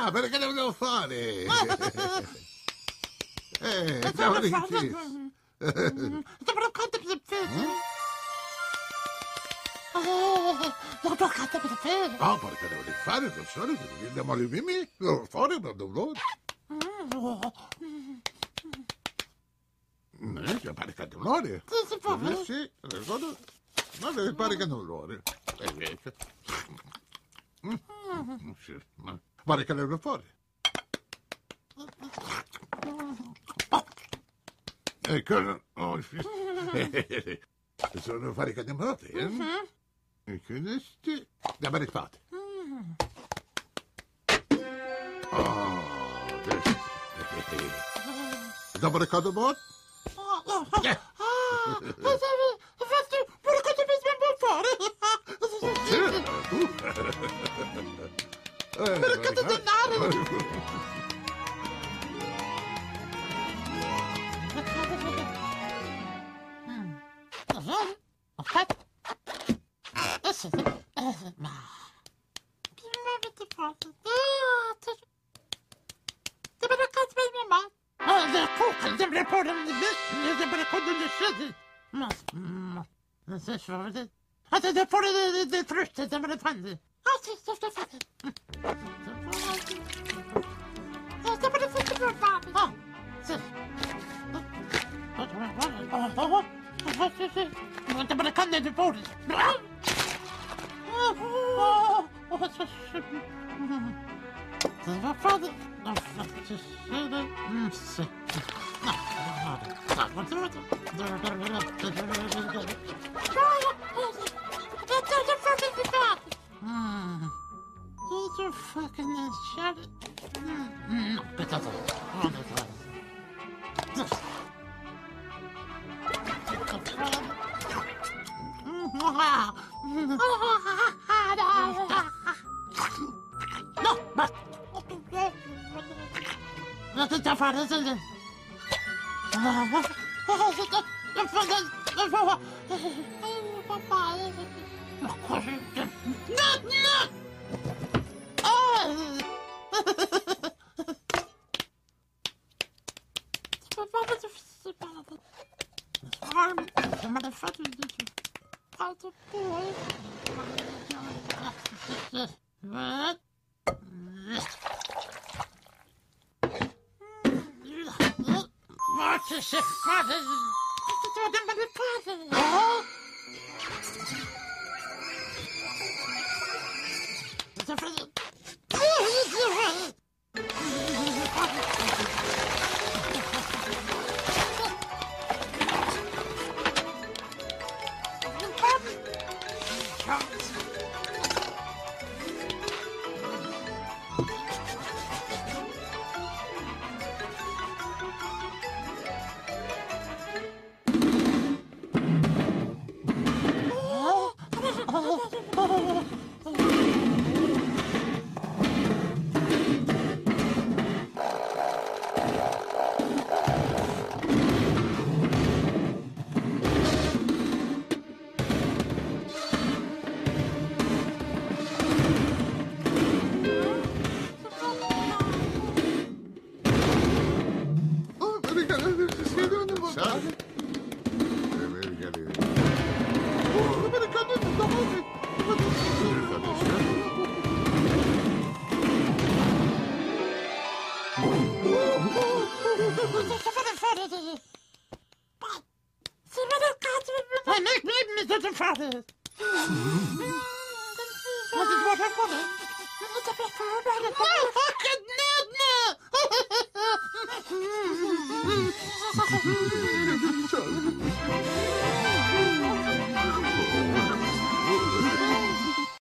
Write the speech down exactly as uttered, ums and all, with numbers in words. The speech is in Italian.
Ah, perché lo devo fare? Eh, siamo ricchi. Dovrò cantare per te. Dovrò cantare per te. Ah, perché devo fare? Non so, andiamo alle mimi. Devo fare, ma non lo... Eh, che pare che non lo... Sì, si può. Eh, sì, ricordo... Ma pare che non lo... E invece... Mm. Sì, ma pare che devo fare. Ecco, oh, sono fare che andiamo a te, eh? E questi... Andiamo a fate. Oh, adesso... Dopo ricordo bot? Ah, infatti, vorrei che mi sembra fare. Perché ti denaro? Aspetta. Adesso... Ma... Che mi avete fatto? Devo raccontare per mia mamma. Ah, la cucca, devo raccontare per me. Devo raccontare le scelte. Ma... Ma... Non so se vedete. Ah, devo fare le fruste, devo le prendere. Ah, sì, sto sto fare. Devo le fruste per fare. Ah, sì. Oh, sì, sì. Devo le canne di fuori. Devo fare... No, sì, sì. No, no, Did you fucking shut it? No, aspettate. No, ma... Non ti sta fare, non What is it? What is it? What is